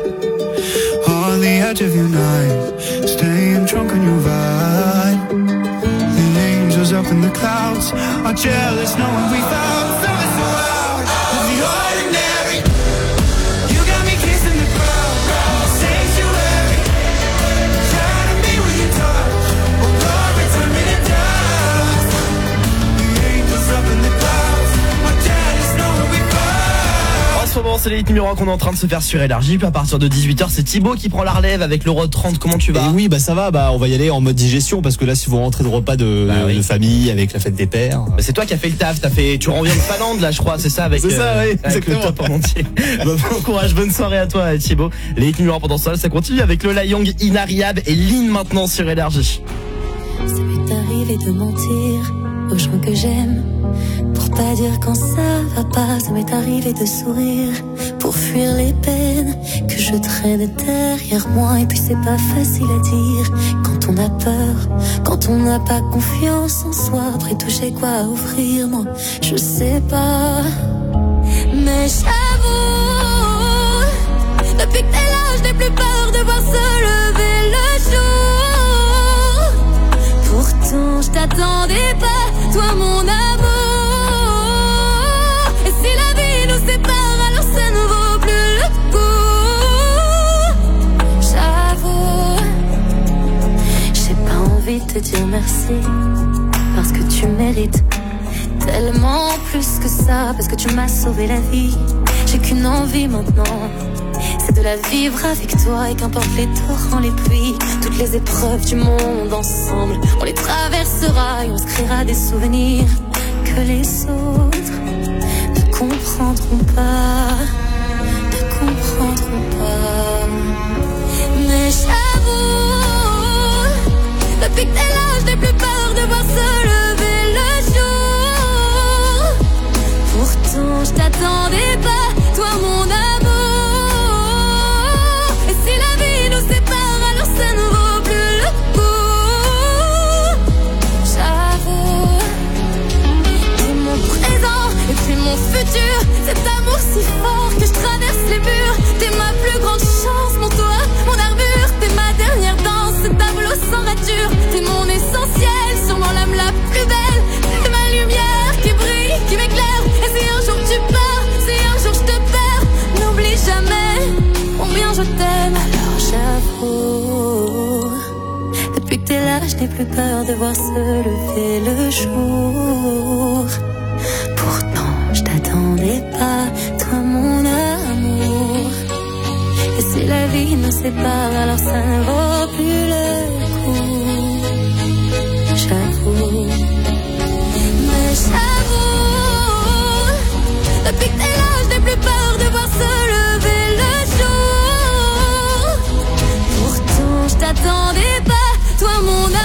On the edge of your night, staying drunk on your vine. The angels up in the clouds are jealous knowing we found something so out of the ordinary. You got me kissing the ground, sanctuary. Shatter me with your touch, oh Lord, return me to dust. The angels up in the clouds are jealous knowing we found. En ce moment, c'est l'élite numéro 1 qu'on est en train de se faire sur Énergie. Puis à partir de 18h, c'est Thibaut qui prend la relève avec l'Euro 30. Comment tu vas? Et oui, bah ça va, on va y aller en mode digestion parce que là, si vous rentrez de repas de famille avec la fête des pères. Bah, c'est toi qui as fait le taf. Tu reviens de Finlande là, je crois, c'est ça avec. C'est ça, oui, avec le top en entier. Bah, bon courage, bonne soirée à toi, Thibaut. L'élite numéro 1 pendant ça continue avec Lola Young, Ina Riab et Lynn maintenant sur Énergie. Ça m'est arrivé de mentir aux gens que j'aime pour pas dire quand ça va pas. Ça m'est arrivé de sourire pour fuir les peines que je traîne derrière moi. Et puis c'est pas facile à dire quand on a peur, quand on n'a pas confiance en soi. Après tout j'ai quoi offrir, moi je sais pas. Mais j'avoue, depuis que t'es là je n'ai plus peur de voir se lever le jour. Pourtant je t'attendais pas, toi mon amour. Et si la vie nous sépare, alors ça ne vaut plus le coup. J'avoue, j'ai pas envie de te dire merci, parce que tu mérites tellement plus que ça, parce que tu m'as sauvé la vie. J'ai qu'une envie maintenant, c'est de la vivre avec toi. Et qu'importe les torrents, les pluies, toutes les épreuves du monde ensemble, on les traversera et on se créera des souvenirs que les autres ne comprendront pas, ne comprendront pas. Mais j'avoue, depuis que t'es là, je n'ai plus peur de voir se lever le jour. Pourtant je t'attendais pas, toi mon amour. Et si la vie nous sépare, alors ça ne vaut plus le coup. J'avoue, t'es mon présent et puis mon futur. Cet amour si fort que je traverse les murs. T'es ma plus grande chance, mon toit, mon armure. T'es ma dernière danse, ce tableau sans rature. T'es mon essentiel, sûrement l'âme la plus belle. T'es ma lumière qui brille, qui m'éclaire. Et si un jour tu pars, si un jour n'ai plus peur de voir se lever le jour. Pourtant, je t'attendais pas, toi mon amour. Et si la vie nous sépare, alors ça ne vaut plus le coup. J'avoue, mais j'avoue, depuis que t'es là, je n'ai plus peur de voir se lever le jour. Pourtant, je t'attendais pas, toi mon amour.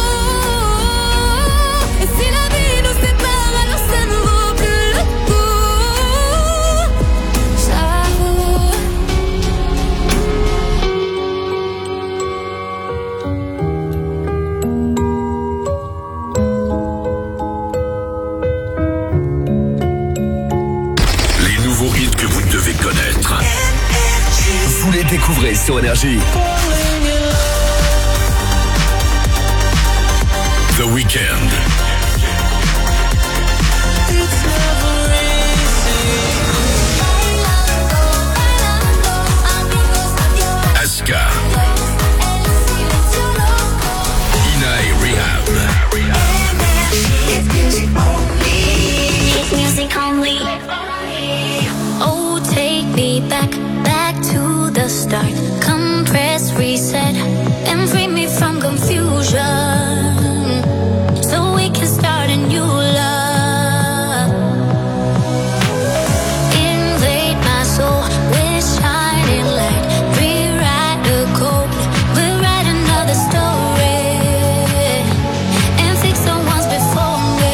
Et si la vie nous sépare, alors ça ne vaut plus le coup. J'avoue. Les nouveaux hits que vous devez connaître. Vous les découvrez sur Énergie. The Weeknd. Aska. Ina et Rehab. It's music only. Oh, take me back, back to the start. Come press reset and free me from confusion, so we can start a new love. Invade my soul with shining light. Rewrite the code, we'll write another story and fix the ones before me.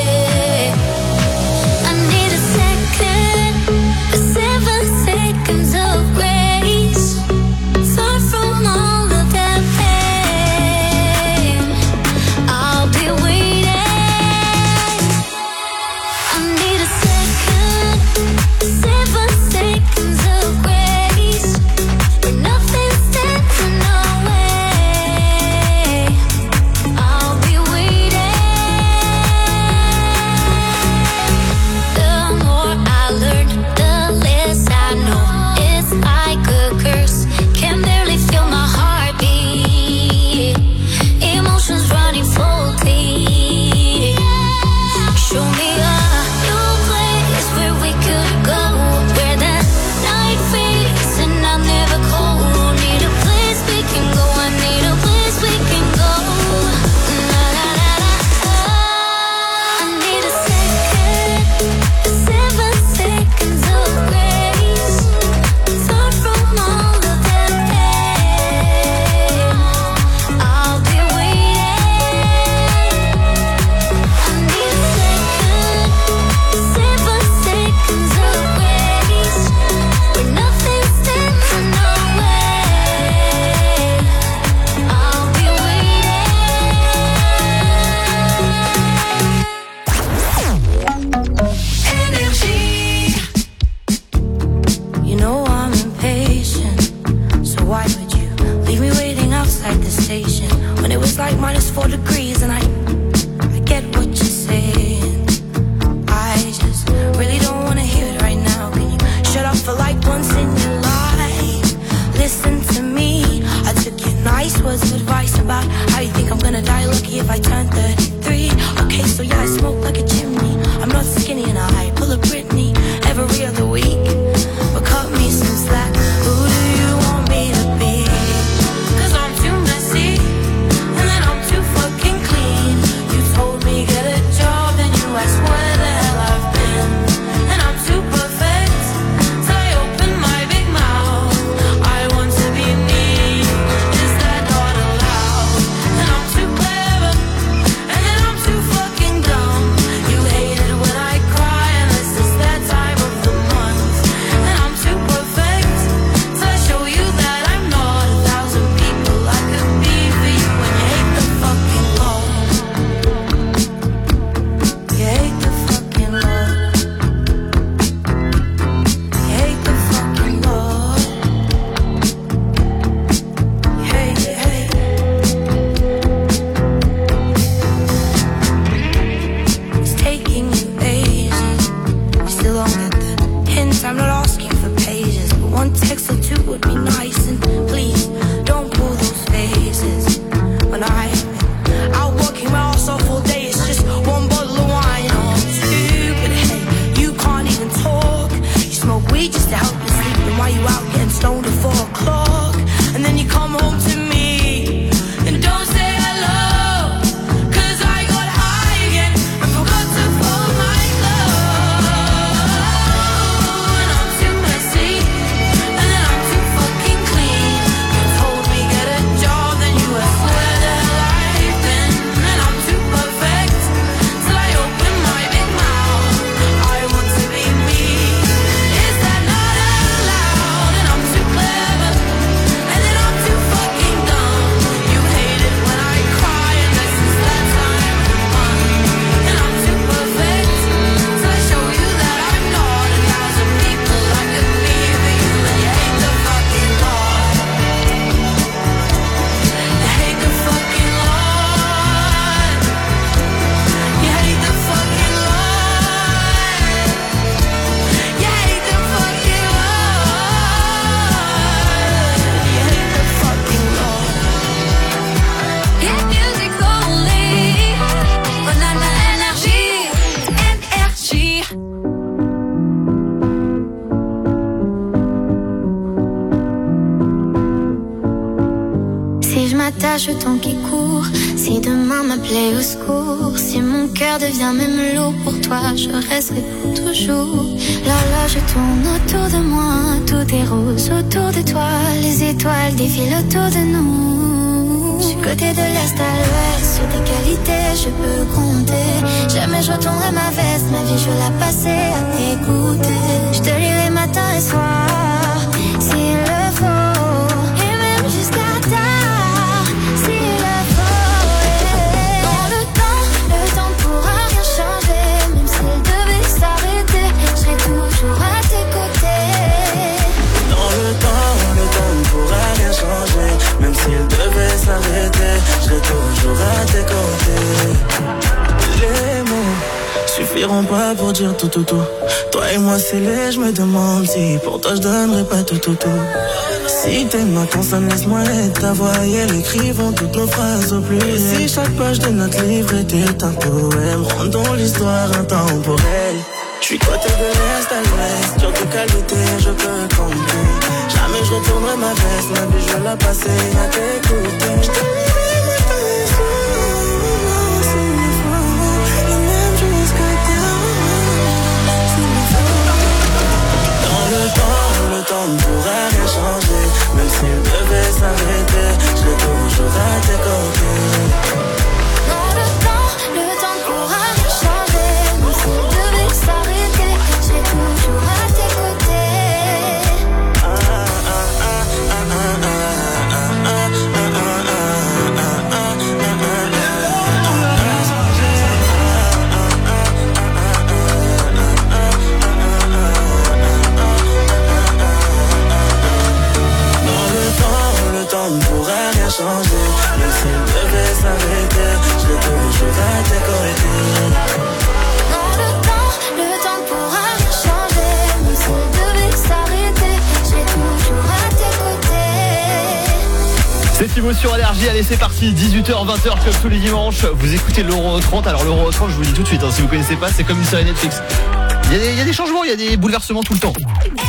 I need a second, 7 seconds of grace. Start from all of that pain. I'll be waiting. I need a second, 7 seconds of grace. But nothing stands in our way. I'll be waiting. The more I learn, the less I know. It's like a curse. Can barely feel my heartbeat. Emotions running faulty. Show me a new place where we could go, where the night fades and I'm never cold. Need a place we can go. I need a place we can go. La la la la. I need a second, 7 seconds of grace. Start from all of that pain. I'll be waiting. I need a second, 7 seconds of grace. Where nothing stands in our way. I'll be waiting. Energy. You know I'm impatient, so why would you leave me waiting outside the station when it was like -4 degrees? And I get what you're saying. I just really don't wanna hear it right now. Can you shut up for like once in your life? Listen to me. I took your nice words of advice about how you think I'm gonna die lucky if I turn 33. Okay, so yeah, I smoke like a chimney. I'm not skinny and I pull a Britney every other week. But cut me some slack. Who do you want me to be? 'Cause I'm too messy, and then I'm too fucking clean. You told me get a job, and you asked where the hell I've been. And I'm too perfect, so I open my big mouth. I want to be me, is that not allowed? And I'm too clever, and then I'm too fucking dumb. You hate it when I cry, unless it's that time of the month. And I'm too perfect, so I show you that I'm not 1,000 people I could be for you. And you hate the fucking law. You hate the fucking law. You hate the fucking law. You hate it, hate it. It's taking you ages. You still don't get the hint. I'm not asking for pages, but one text or two would be nice. And please don't pull those faces when I've been sweet just to help you sleep. And while you out getting stoned at 4 o'clock, and then you come home to me and don't say hello, 'cause I got high again and forgot to fold my clothes. And I'm too messy, and then I'm too fucking clean. You told me get a job, then you were swear that life then. And I'm too perfect, till I open my big mouth. I want to be me. Is that not allowed? And I'm too clever, and then I'm too fucking dumb. You hate it when I cry, and this is that time of month. And I'm too perfect, till I show you that I'm not. 1,000 people I could be for you, and you hate the fucking Lord. You hate the fucking Lord. You hate the fucking Lord. You hate the fucking Lord. You hate the fucking Lord. Yeah, music only. On a la énergie, énergie. Si je m'attache au temps qui court, si demain m'appelait au secours, si mon cœur devient même lourd pour toi, je resterai pour toujours. L'horloge tourne autour de moi, tout est rose autour de toi, les étoiles défilent autour de nous. Du côté de l'est à l'ouest, sur tes qualités je peux compter. Jamais je retournerai ma veste, ma vie je veux la passer à t'écouter. Je te lirai matin et soir, s'il le faut, et même jusqu'à tard, s'il le faut. Dans le temps pourra rien changer, même s'il devait s'arrêter, je serai toujours à tes côtés. Dans le temps ne pourra rien changer. Même s'il devait s'arrêter, je serai toujours à tes côtés. Les mots suffiront pas pour dire tout. Toi et moi c'est laid, je me demande si pour toi je donnerais pas tout. Si tes mains consomment, laisse-moi être ta voix et elles écrivent toutes nos phrases au plus. Et si chaque page de notre livre était un poème, rendons l'histoire intemporelle. Je suis côté de l'est à l'ouest, sur tes qualités je peux compter. Jamais je retournerai ma veste, ma vie je vais la passer à t'écouter. Je te lirai matin et soir, s'il le faut, et même jusqu'à tard, s'il le faut. Dans le temps ne pourra rien changer, même s'il devait s'arrêter, je serai toujours à tes côtés. Dans le temps ne pourra rien changer, même s'il devait s'arrêter, je serai toujours à tes côtés. Le temps ne pourra rien changer, même s'il devait s'arrêter, je serai toujours à tes côtés. Dans le temps ne pourra rien changer, même s'il devait s'arrêter, je serai toujours à tes côtés. C'est Thibaut sur Énergie, allez c'est parti, 18h, 20h comme tous les dimanches, vous écoutez l'Euro 30, alors l'Euro 30 je vous le dis tout de suite, si vous connaissez pas c'est comme une série Netflix, il y a des changements, il y a des bouleversements tout le temps.